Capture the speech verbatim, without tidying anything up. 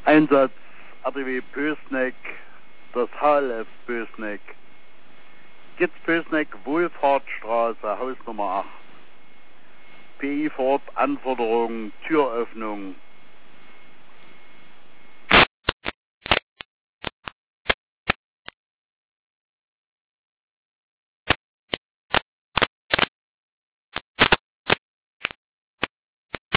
Einsatz A D W Pößneck, das H L F Pößneck. Gitz Pößneck, Wohlfahrtsstraße, Haus Nummer acht. P I Ford, Anforderung, Türöffnung,